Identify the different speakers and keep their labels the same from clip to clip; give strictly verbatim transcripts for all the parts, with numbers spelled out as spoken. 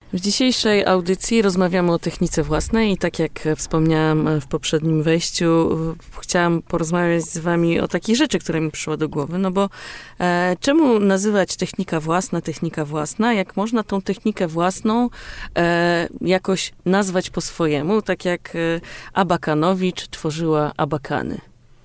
Speaker 1: W dzisiejszej audycji rozmawiamy o technice własnej i tak jak wspomniałam w poprzednim wejściu, chciałam porozmawiać z wami o takiej rzeczy, która mi przyszła do głowy, no bo e, czemu nazywać technika własna, technika własna, jak można tą technikę własną e, jakoś nazwać po swojemu, tak jak e, Abakanowicz tworzyła abakany.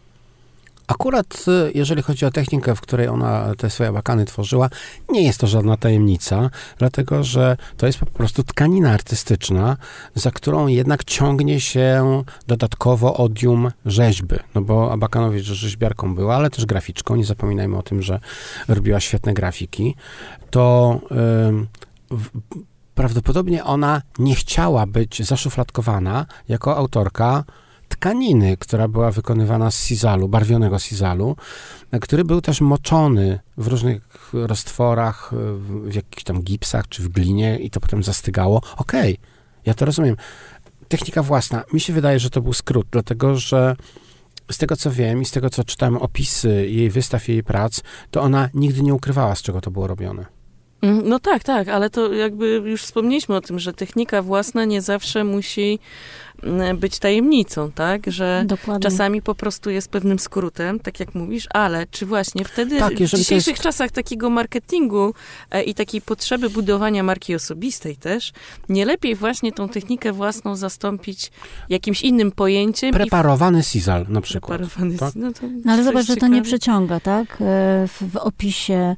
Speaker 2: Akurat jeżeli chodzi o technikę, w której ona te swoje abakany tworzyła, nie jest to żadna tajemnica, dlatego że to jest po prostu tkanina artystyczna, za którą jednak ciągnie się dodatkowo odium rzeźby. No bo Abakanowicz rzeźbiarką była, ale też graficzką. Nie zapominajmy o tym, że robiła świetne grafiki. To yy, w, prawdopodobnie ona nie chciała być zaszufladkowana jako autorka tkaniny, która była wykonywana z sizalu, barwionego sizalu, który był też moczony w różnych roztworach, w jakichś tam gipsach, czy w glinie i to potem zastygało. Okej, okay, ja to rozumiem. Technika własna. Mi się wydaje, że to był skrót, dlatego że z tego, co wiem i z tego, co czytałem opisy jej wystaw, jej prac, to ona nigdy nie ukrywała, z czego to było robione.
Speaker 1: No tak, tak, ale to jakby już wspomnieliśmy o tym, że technika własna nie zawsze musi być tajemnicą, tak? Że
Speaker 3: Dokładnie.
Speaker 1: Czasami po prostu jest pewnym skrótem, tak jak mówisz, ale czy właśnie wtedy
Speaker 2: tak,
Speaker 1: w dzisiejszych
Speaker 2: jest...
Speaker 1: czasach takiego marketingu e, i takiej potrzeby budowania marki osobistej też, nie lepiej właśnie tą technikę własną zastąpić jakimś innym pojęciem?
Speaker 2: Preparowany i w... sizal na przykład.
Speaker 1: Preparowany
Speaker 2: tak?
Speaker 1: no, to
Speaker 3: no ale zobacz, że
Speaker 1: ciekawe.
Speaker 3: to nie przeciąga, tak? W, w opisie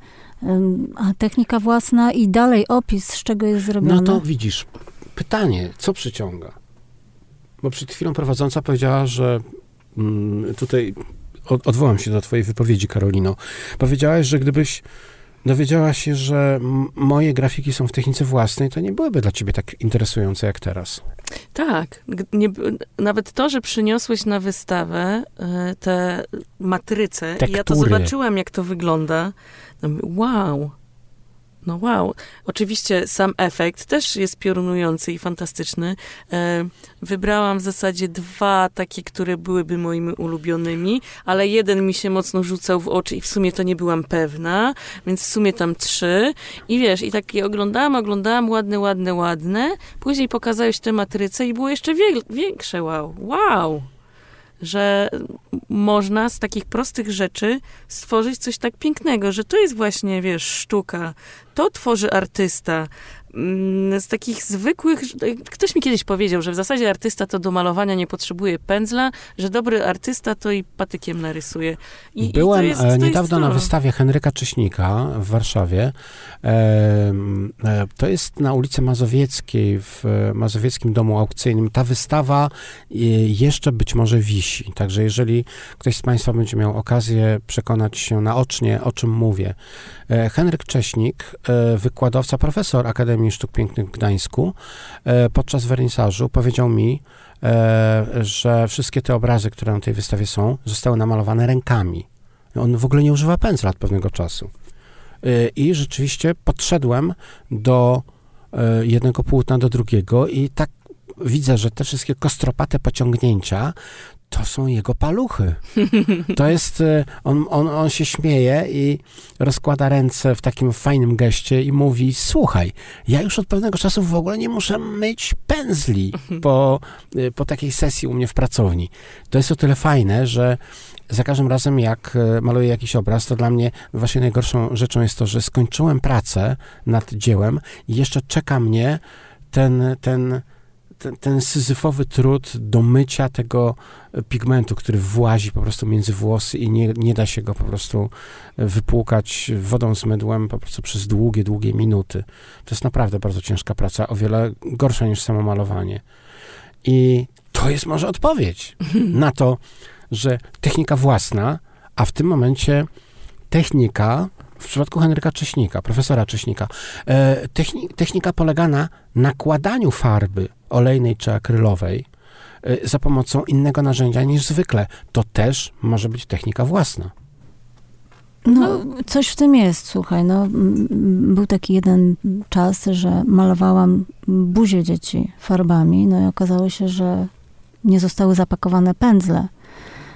Speaker 3: a technika własna i dalej opis, z czego jest zrobione.
Speaker 2: No to widzisz, pytanie, co przyciąga? Bo przed chwilą prowadząca powiedziała, że mm, tutaj od, odwołam się do twojej wypowiedzi, Karolino. Powiedziałaś, że gdybyś dowiedziała się, że m- moje grafiki są w technice własnej, to nie byłyby dla ciebie tak interesujące jak teraz.
Speaker 1: Tak. Nie, nawet to, że przyniosłeś na wystawę y, te matryce, i ja to zobaczyłam, jak to wygląda. No, wow. No wow. Oczywiście sam efekt też jest piorunujący i fantastyczny. E, wybrałam w zasadzie dwa takie, które byłyby moimi ulubionymi, ale jeden mi się mocno rzucał w oczy i w sumie to nie byłam pewna, więc w sumie tam trzy. I wiesz, i tak je oglądałam, oglądałam, ładne, ładne, ładne. Później pokazałeś te matryce i było jeszcze wie, większe wow. Wow! Że można z takich prostych rzeczy stworzyć coś tak pięknego, że to jest właśnie, wiesz, sztuka. To tworzy artysta. Z takich zwykłych... Ktoś mi kiedyś powiedział, że w zasadzie artysta to do malowania nie potrzebuje pędzla, że dobry artysta to i patykiem narysuje. I,
Speaker 2: Byłem
Speaker 1: i to jest, to
Speaker 2: niedawno
Speaker 1: jest to.
Speaker 2: na wystawie Henryka Cześnika w Warszawie. To jest na ulicy Mazowieckiej, w Mazowieckim Domu Aukcyjnym. Ta wystawa jeszcze być może wisi. Także jeżeli ktoś z państwa będzie miał okazję przekonać się naocznie, o czym mówię. Henryk Cześnik, wykładowca, profesor Akademii Sztuk Pięknych w Gdańsku, podczas wernisażu powiedział mi, że wszystkie te obrazy, które na tej wystawie są, zostały namalowane rękami. On w ogóle nie używa pędzla od pewnego czasu. I rzeczywiście podszedłem do jednego płótna, do drugiego i tak widzę, że te wszystkie kostropate pociągnięcia to są jego paluchy. To jest, on, on, on się śmieje i rozkłada ręce w takim fajnym geście i mówi, słuchaj, ja już od pewnego czasu w ogóle nie muszę myć pędzli po, po takiej sesji u mnie w pracowni. To jest o tyle fajne, że za każdym razem, jak maluję jakiś obraz, to dla mnie właśnie najgorszą rzeczą jest to, że skończyłem pracę nad dziełem i jeszcze czeka mnie ten, ten Ten, ten syzyfowy trud do mycia tego pigmentu, który włazi po prostu między włosy i nie, nie da się go po prostu wypłukać wodą z mydłem po prostu przez długie, długie minuty. To jest naprawdę bardzo ciężka praca, o wiele gorsza niż samo malowanie. I to jest może odpowiedź na to, że technika własna, a w tym momencie technika, w przypadku Henryka Cześnika, profesora Cześnika, e, techni, technika polega na nakładaniu farby olejnej czy akrylowej e, za pomocą innego narzędzia niż zwykle. To też może być technika własna.
Speaker 3: No, coś w tym jest, słuchaj, no, był taki jeden czas, że malowałam buzię dzieci farbami, no i okazało się, że nie zostały zapakowane pędzle.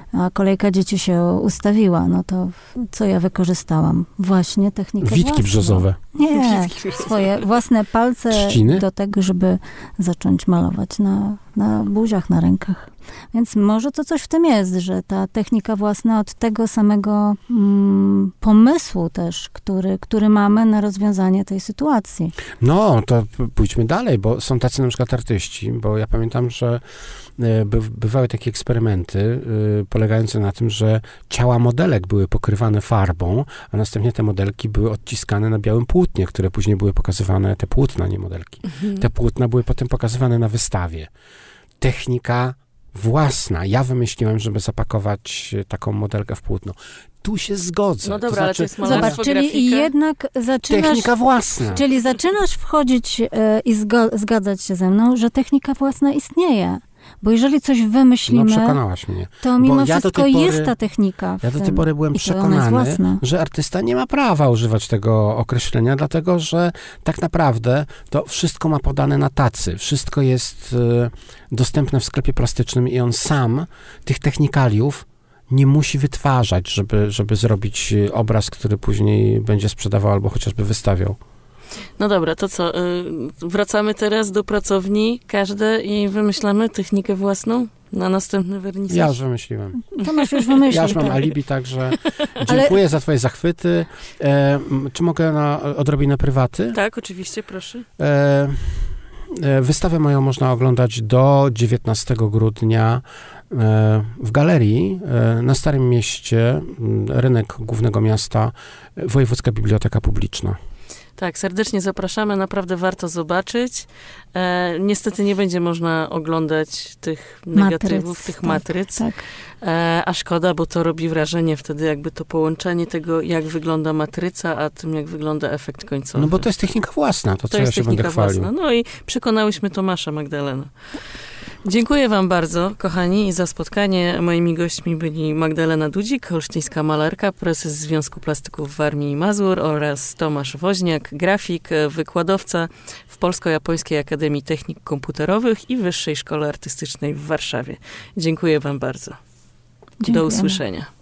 Speaker 3: a kolejka dzieci się ustawiła, no to co ja wykorzystałam? Właśnie technikę
Speaker 2: Witki
Speaker 3: własną.
Speaker 2: brzozowe.
Speaker 3: Nie, swoje własne palce
Speaker 2: Trzciny?
Speaker 3: do tego, żeby zacząć malować na, na buziach, na rękach. Więc może to coś w tym jest, że ta technika własna od tego samego mm, pomysłu też, który, który mamy na rozwiązanie tej sytuacji.
Speaker 2: No, to pójdźmy dalej, bo są tacy na przykład artyści, bo ja pamiętam, że by, bywały takie eksperymenty y, polegające na tym, że ciała modelek były pokrywane farbą, a następnie te modelki były odciskane na białym płótnie, które później były pokazywane, te płótna, nie modelki. Mhm. Te płótna były potem pokazywane na wystawie. Technika własna. Ja wymyśliłem, żeby zapakować taką modelkę w płótno. Tu się zgodzę.
Speaker 1: No dobra,
Speaker 2: to znaczy,
Speaker 1: ale to jest malarstwo,
Speaker 3: zobacz, czyli
Speaker 1: grafika.
Speaker 3: jednak zaczynasz...
Speaker 2: Technika własna.
Speaker 3: Czyli zaczynasz wchodzić e, i zgo, zgadzać się ze mną, że technika własna istnieje. Bo jeżeli coś wymyślimy,
Speaker 2: no przekonałaś mnie.
Speaker 3: to mimo
Speaker 2: Bo ja
Speaker 3: wszystko
Speaker 2: pory,
Speaker 3: jest ta technika.
Speaker 2: Ja do tej pory byłem
Speaker 3: I
Speaker 2: przekonany, że artysta nie ma prawa używać tego określenia, dlatego że tak naprawdę to wszystko ma podane na tacy. Wszystko jest y, dostępne w sklepie plastycznym i on sam tych technikaliów nie musi wytwarzać, żeby, żeby zrobić obraz, który później będzie sprzedawał albo chociażby wystawiał.
Speaker 1: No dobra, to co? Wracamy teraz do pracowni, każde i wymyślamy technikę własną na następny wernisaż?
Speaker 2: Ja już wymyśliłem.
Speaker 3: Tomasz już wymyślił.
Speaker 2: Ja już mam
Speaker 3: tak.
Speaker 2: alibi, także dziękuję Ale... za twoje zachwyty. E, czy mogę na odrobinę prywaty?
Speaker 1: Tak, oczywiście, proszę.
Speaker 2: E, e, wystawę moją można oglądać do dziewiętnastego grudnia e, w galerii e, na Starym Mieście, rynek głównego miasta, Wojewódzka Biblioteka Publiczna.
Speaker 1: Tak, serdecznie zapraszamy, naprawdę warto zobaczyć. E, niestety nie będzie można oglądać tych negatywów, matryc, tych tak, matryc, tak. E, a szkoda, bo to robi wrażenie wtedy jakby to połączenie tego, jak wygląda matryca, a tym, jak wygląda efekt końcowy.
Speaker 2: No bo to jest technika własna, to,
Speaker 1: to
Speaker 2: co ja się będę chwalił.
Speaker 1: Własna. No i przekonałyśmy Tomasza Magdalena. Dziękuję wam bardzo, kochani, za spotkanie. Moimi gośćmi byli Magdalena Dudzik, holsztyńska malarka, prezes Związku Plastyków Warmii i Mazur oraz Tomasz Woźniak, grafik, wykładowca w Polsko-Japońskiej Akademii Technik Komputerowych i Wyższej Szkole Artystycznej w Warszawie. Dziękuję wam bardzo.
Speaker 3: Dziękujemy.
Speaker 1: Do usłyszenia.